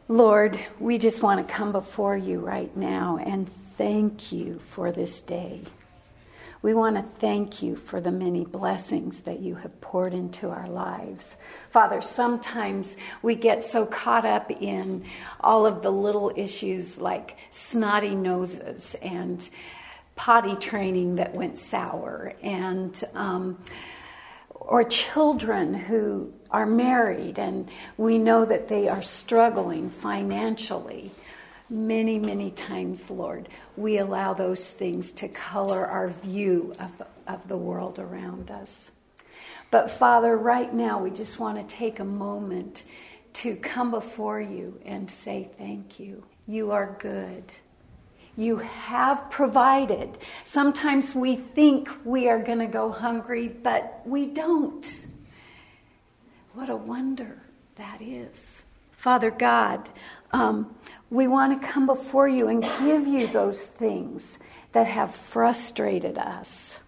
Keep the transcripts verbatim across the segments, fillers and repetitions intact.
Lord, we just want to come before you right now and thank you for this day. We want to thank you for the many blessings that you have poured into our lives. Father, sometimes we get so caught up in all of the little issues like snotty noses and potty training that went sour, and um, or children who are married and we know that they are struggling financially. Many, many times, Lord, we allow those things to color our view of the, of the world around us. But Father, right now we just want to take a moment to come before you and say thank you. You are good. You have provided. Sometimes we think we are going to go hungry, but we don't. What a wonder that is. Father God, um, we want to come before you and give you those things that have frustrated us.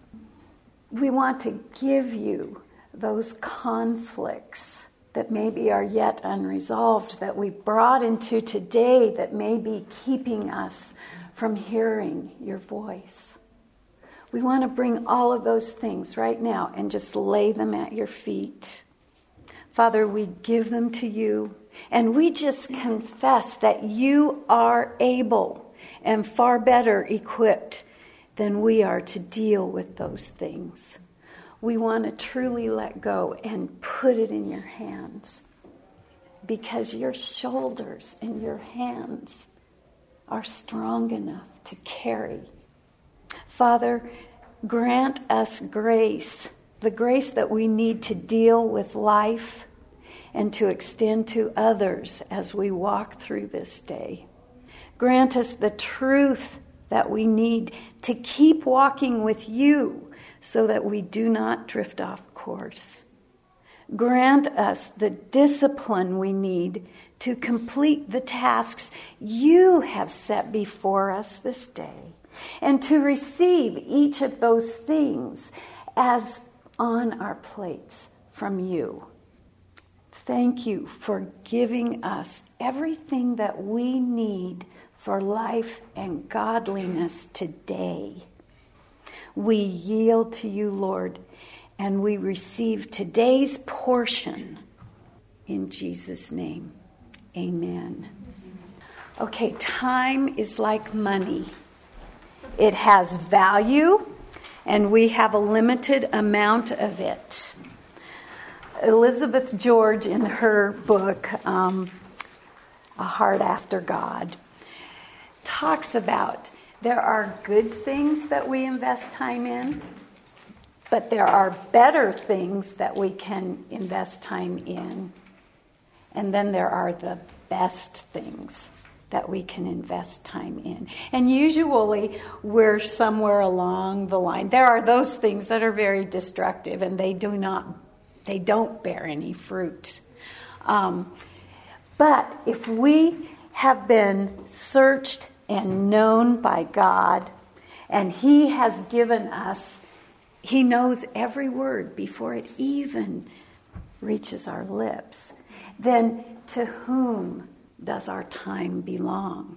We want to give you those conflicts that maybe are yet unresolved, that we brought into today, that may be keeping us from hearing your voice. We want to bring all of those things right now and just lay them at your feet. Father, we give them to you, and we just confess that you are able and far better equipped than we are to deal with those things. We want to truly let go and put it in your hands, because your shoulders and your hands are strong enough to carry. Father, grant us grace, the grace that we need to deal with life and to extend to others as we walk through this day. Grant us the truth that we need to keep walking with you so that we do not drift off course. Grant us the discipline we need to complete the tasks you have set before us this day, and to receive each of those things as on our plates from you. Thank you for giving us everything that we need for life and godliness today. We yield to you, Lord, and we receive today's portion in Jesus' name. Amen. Okay, time is like money. It has value, and we have a limited amount of it. Elizabeth George, in her book, um, A Heart After God, talks about there are good things that we invest time in, but there are better things that we can invest time in. And then there are the best things that we can invest time in. And usually we're somewhere along the line. There are those things that are very destructive and they do not, they don't bear any fruit. Um, but if we have been searched and known by God, and He has given us, He knows every word before it even reaches our lips, then to whom does our time belong?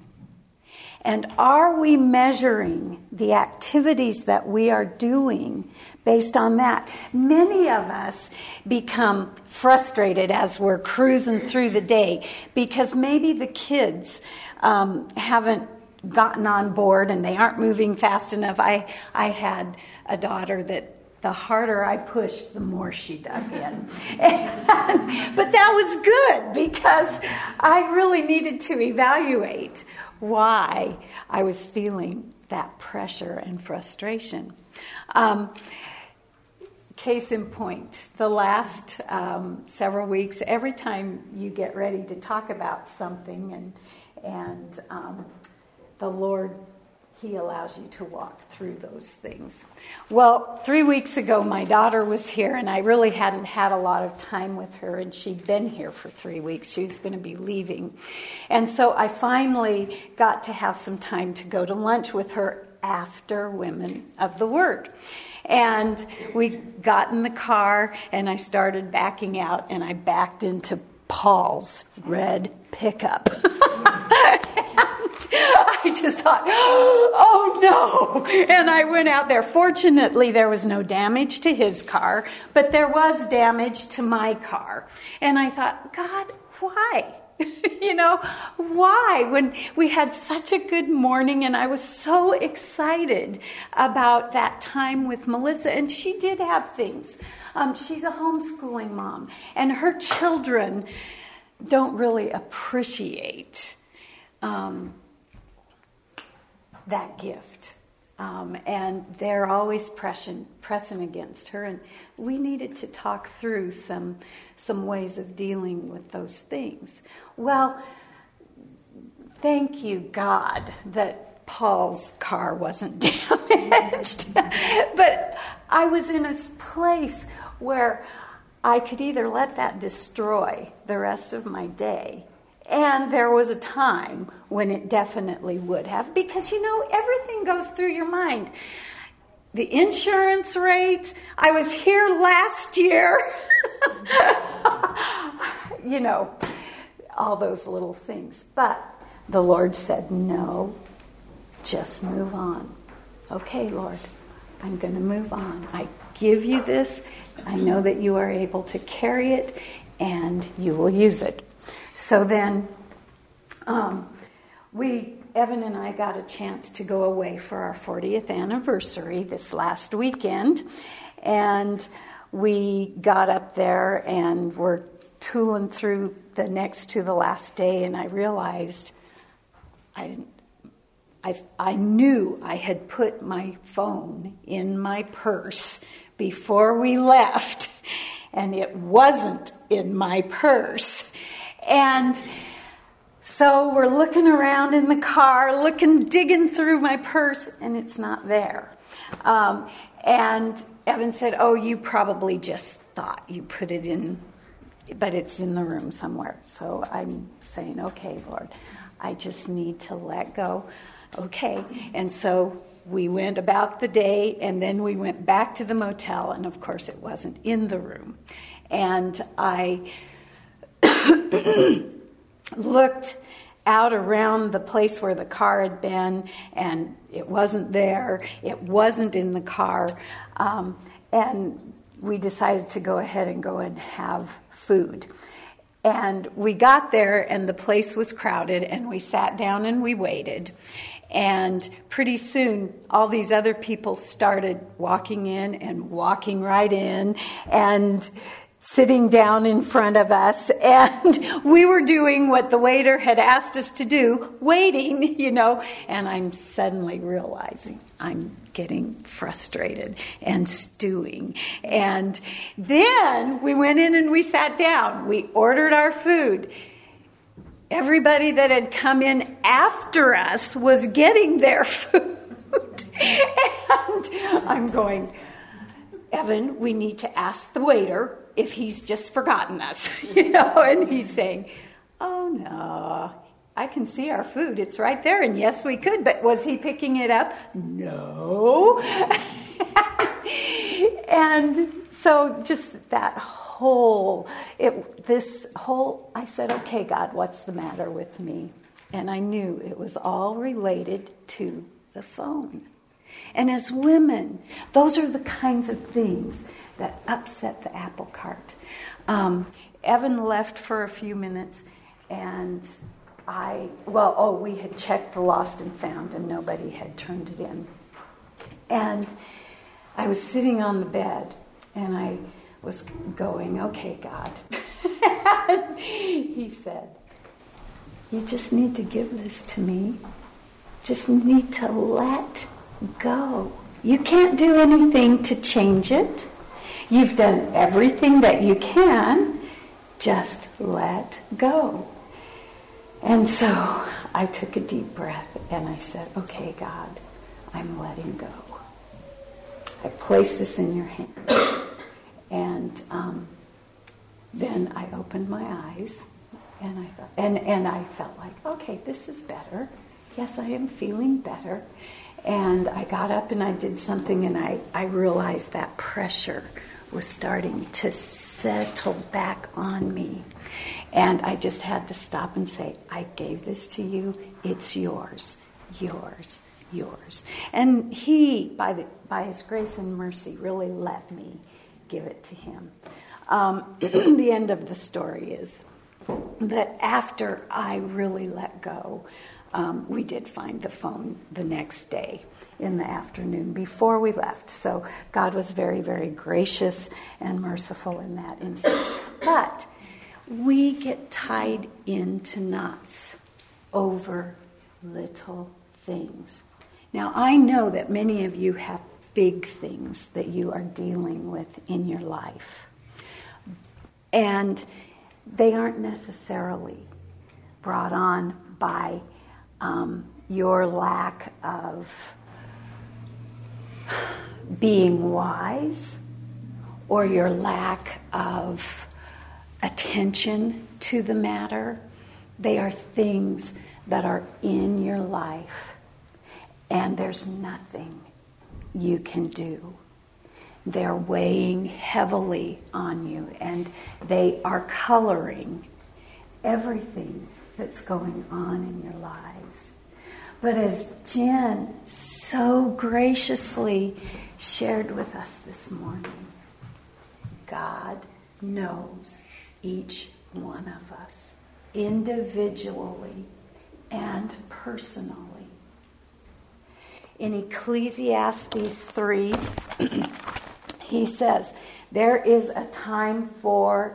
And are we measuring the activities that we are doing based on that? Many of us become frustrated as we're cruising through the day because maybe the kids um, haven't gotten on board and they aren't moving fast enough. I, I had a daughter that the harder I pushed, the more she dug in. And, but that was good because I really needed to evaluate why I was feeling that pressure and frustration. Um, case in point, the last um, several weeks, every time you get ready to talk about something and, and um, the Lord, He allows you to walk through those things. Well, three weeks ago, my daughter was here, and I really hadn't had a lot of time with her, and she'd been here for three weeks. She was going to be leaving. And so I finally got to have some time to go to lunch with her after Women of the Word. And we got in the car, and I started backing out, and I backed into Paul's red pickup. I just thought, oh no. And I went out there. Fortunately, there was no damage to his car, but there was damage to my car. And I thought, God, why? You know, why? When we had such a good morning and I was so excited about that time with Melissa. And she did have things. Um, she's a homeschooling mom. And her children don't really appreciate um, that gift. Um, and they're always pressing, pressing against her. And we needed to talk through some some ways of dealing with those things. Well, thank you, God, that Paul's car wasn't damaged. But I was in a place where I could either let that destroy the rest of my day, and there was a time when it definitely would have, because, you know, everything goes through your mind. The insurance rate, I was here last year. You know, all those little things. But the Lord said, no, just move on. Okay, Lord, I'm going to move on. I give you this. I know that you are able to carry it, and you will use it. So then, um, we, Evan and I got a chance to go away for our fortieth anniversary this last weekend. And we got up there and were tooling through the next to the last day, and I realized I didn't, I, I knew I had put my phone in my purse before we left, and it wasn't in my purse. And so we're looking around in the car, looking, digging through my purse, and it's not there. Um, and Evan said, oh, you probably just thought you put it in, but it's in the room somewhere. So I'm saying, okay, Lord, I just need to let go. Okay. And so we went about the day, and then we went back to the motel, and of course it wasn't in the room. And I looked out around the place where the car had been, and it wasn't there. It wasn't in the car. Um, and we decided to go ahead and go and have food. And we got there, and the place was crowded, and we sat down and we waited. And pretty soon, all these other people started walking in and walking right in and sitting down in front of us. And we were doing what the waiter had asked us to do, waiting, you know. And I'm suddenly realizing I'm getting frustrated and stewing. And then we went in and we sat down. We ordered our food. Everybody that had come in after us was getting their food. And I'm going, Evan, we need to ask the waiter if he's just forgotten us, you know. And he's saying, oh, no, I can see our food. It's right there. And yes, we could. But was he picking it up? No. And so just that whole, it, this whole, I said, okay, God, what's the matter with me? And I knew it was all related to the phone. And as women, those are the kinds of things that upset the apple cart. Um, Evan left for a few minutes, and I, well, oh, we had checked the lost and found, and nobody had turned it in. And I was sitting on the bed, and I was going, okay, God. And he said, you just need to give this to me. Just need to let go. You can't do anything to change it. You've done everything that you can. Just let go. And so I took a deep breath and I said, okay, God, I'm letting go. I place this in your hands. And um, then I opened my eyes, and I thought, and, and I felt like, okay, this is better. Yes, I am feeling better. And I got up and I did something, and I, I realized that pressure was starting to settle back on me. And I just had to stop and say, I gave this to you. It's yours, yours, yours. And he, by the, by his grace and mercy, really let me give it to him. Um, the end of the story is that after I really let go, um, we did find the phone the next day in the afternoon before we left. So God was very, very gracious and merciful in that instance. But we get tied into knots over little things. Now, I know that many of you have big things that you are dealing with in your life. And they aren't necessarily brought on by um, your lack of being wise or your lack of attention to the matter. They are things that are in your life, and there's nothing you can do. They're weighing heavily on you, and they are coloring everything that's going on in your lives. But as Jen so graciously shared with us this morning, God knows each one of us individually and personally. In Ecclesiastes three, he says, there is a time for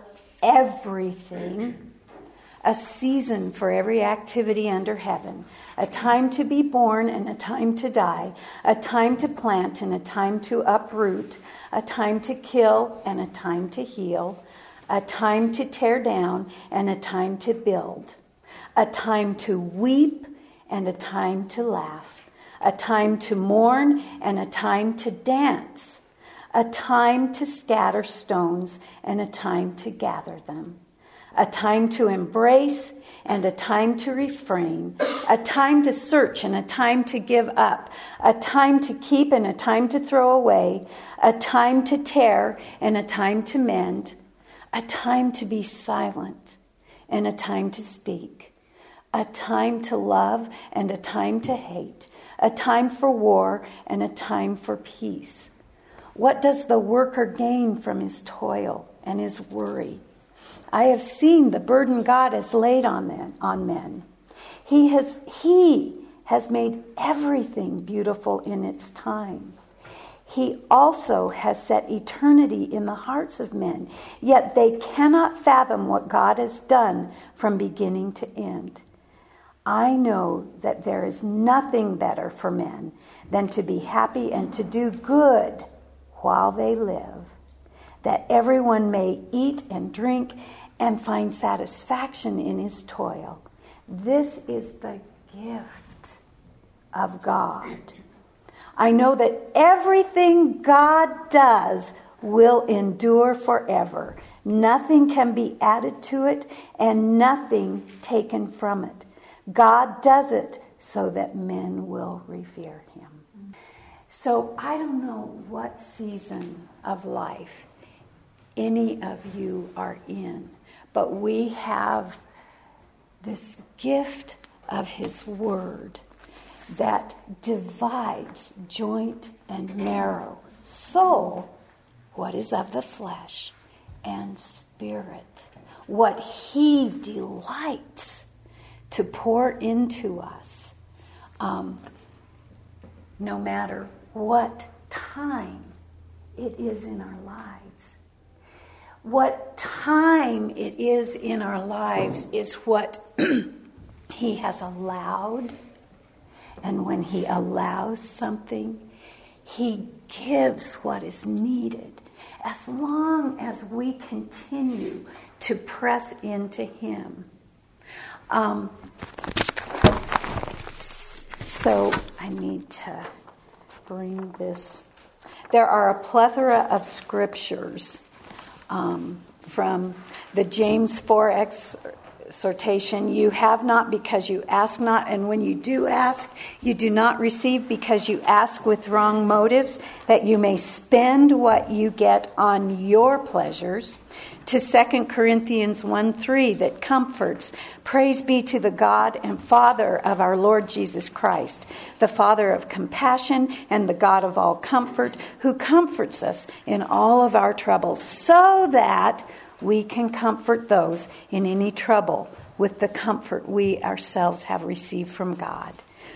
everything, a season for every activity under heaven, a time to be born and a time to die, a time to plant and a time to uproot, a time to kill and a time to heal, a time to tear down and a time to build, a time to weep and a time to laugh, a time to mourn and a time to dance, a time to scatter stones and a time to gather them, a time to embrace and a time to refrain, a time to search and a time to give up, a time to keep and a time to throw away, a time to tear and a time to mend, a time to be silent and a time to speak, a time to love and a time to hate, a time for war and a time for peace. What does the worker gain from his toil and his worry? I have seen the burden God has laid on them, on men. He has, he has made everything beautiful in its time. He also has set eternity in the hearts of men, yet they cannot fathom what God has done from beginning to end. I know that there is nothing better for men than to be happy and to do good while they live, that everyone may eat and drink and find satisfaction in his toil. This is the gift of God. I know that everything God does will endure forever. Nothing can be added to it and nothing taken from it. God does it so that men will revere him. So I don't know what season of life any of you are in, but we have this gift of his word that divides joint and marrow, soul, what is of the flesh, and spirit, what he delights to pour into us, um, no matter what time it is in our lives. What time it is in our lives is what he has allowed. And when he allows something, he gives what is needed, as long as we continue to press into him. Um, so I need to bring this. There are a plethora of scriptures um, from the James four X exhortation, you have not because you ask not, and when you do ask, you do not receive because you ask with wrong motives, that you may spend what you get on your pleasures. To Second Corinthians one three, that comforts. Praise be to the God and Father of our Lord Jesus Christ, the Father of compassion and the God of all comfort, who comforts us in all of our troubles, so that we can comfort those in any trouble with the comfort we ourselves have received from God.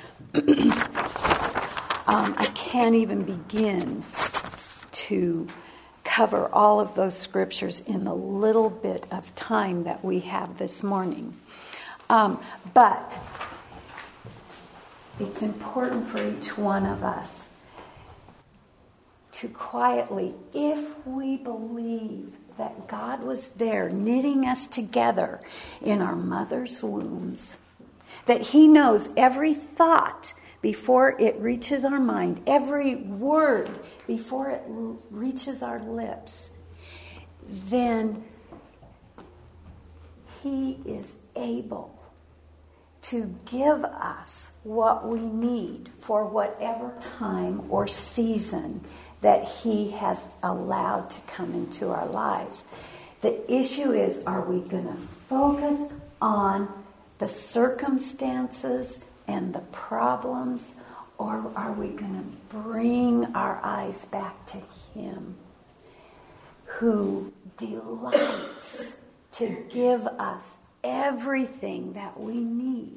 um, I can't even begin to cover all of those scriptures in the little bit of time that we have this morning. Um, but it's important for each one of us to quietly, if we believe that God was there knitting us together in our mother's wombs, that He knows every thought before it reaches our mind, every word before it l- reaches our lips, then He is able to give us what we need for whatever time or season that He has allowed to come into our lives. The issue is, are we going to focus on the circumstances and the problems, or are we going to bring our eyes back to Him who delights to give us everything that we need?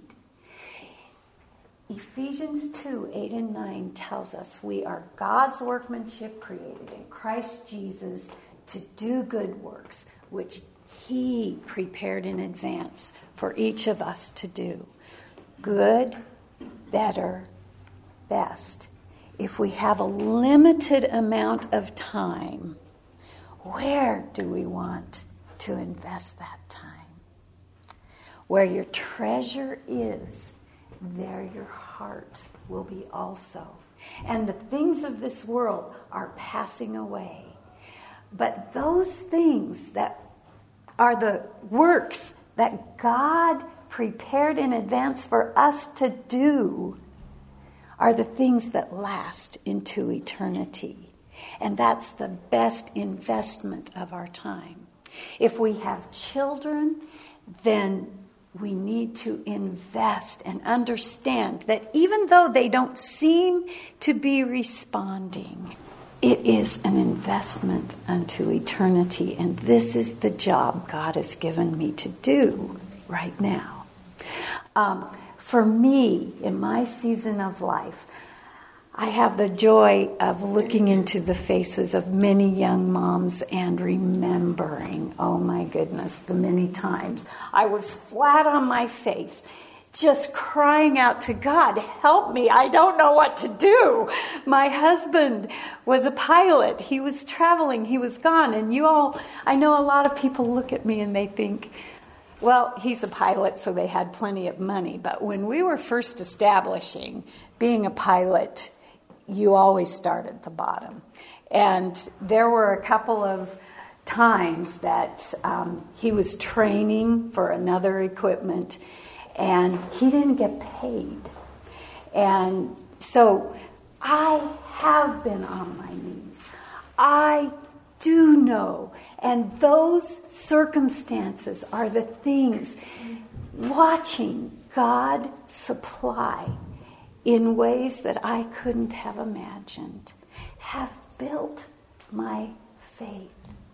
Ephesians two, eight and nine tells us we are God's workmanship created in Christ Jesus to do good works, which He prepared in advance for each of us to do. Good, better, best. If we have a limited amount of time, where do we want to invest that time? Where your treasure is, there your heart will be also. And the things of this world are passing away. But those things that are the works that God prepared in advance for us to do are the things that last into eternity. And that's the best investment of our time. If we have children, then we need to invest and understand that even though they don't seem to be responding, it is an investment unto eternity. And this is the job God has given me to do right now. Um, for me, in my season of life, I have the joy of looking into the faces of many young moms and remembering, oh my goodness, the many times I was flat on my face, just crying out to God, help me, I don't know what to do. My husband was a pilot. He was traveling, he was gone. And you all, I know a lot of people look at me and they think, well, he's a pilot, so they had plenty of money. But when we were first establishing being a pilot, you always start at the bottom. And there were a couple of times that um, he was training for another equipment, and he didn't get paid. And so I have been on my knees. I do know. And those circumstances are the things, watching God supply in ways that I couldn't have imagined, have built my faith.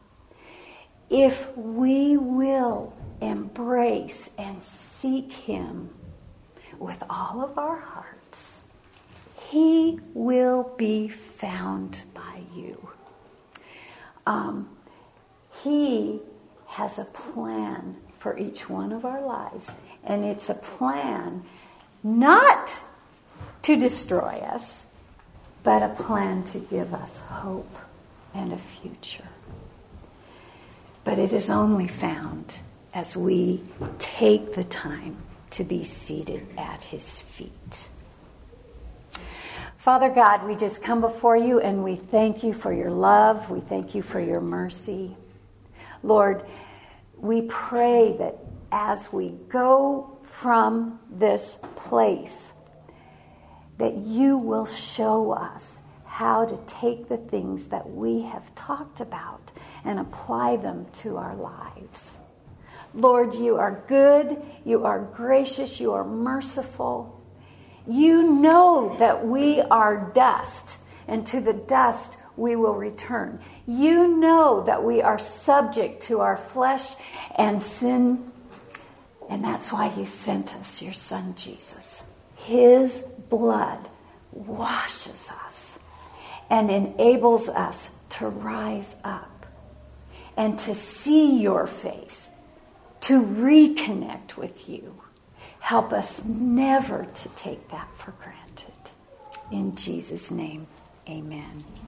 If we will embrace and seek Him with all of our hearts, He will be found by you. Um, he has a plan for each one of our lives, and it's a plan not to destroy us, but a plan to give us hope and a future. But it is only found as we take the time to be seated at His feet. Father God, we just come before you and we thank you for your love. We thank you for your mercy. Lord, we pray that as we go from this place, that you will show us how to take the things that we have talked about and apply them to our lives. Lord, you are good, you are gracious, you are merciful. You know that we are dust, and to the dust we will return. You know that we are subject to our flesh and sin, and that's why you sent us your Son, Jesus. His blood washes us and enables us to rise up and to see your face, to reconnect with you. Help us never to take that for granted. In Jesus' name, amen.